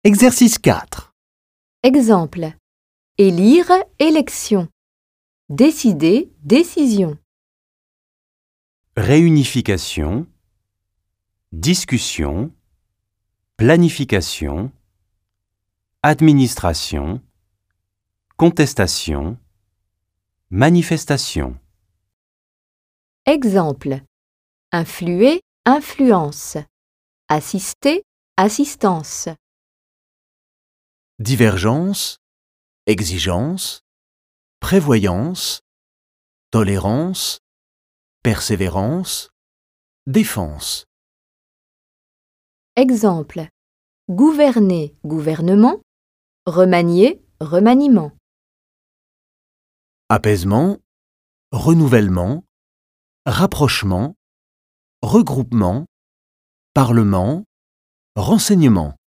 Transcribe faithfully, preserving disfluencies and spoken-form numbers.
Exercice quatre. Exemple. Élire, élection. Décider, décision. Réunification, discussion, planification, administration, contestation, manifestation. Exemple. Influer, influence. Assister, assistance. Divergence, exigence, prévoyance, tolérance, persévérance, défense. Exemple. Gouverner, gouvernement. Remanier, remaniement. Apaisement, renouvellement, rapprochement, regroupement, parlement, renseignement.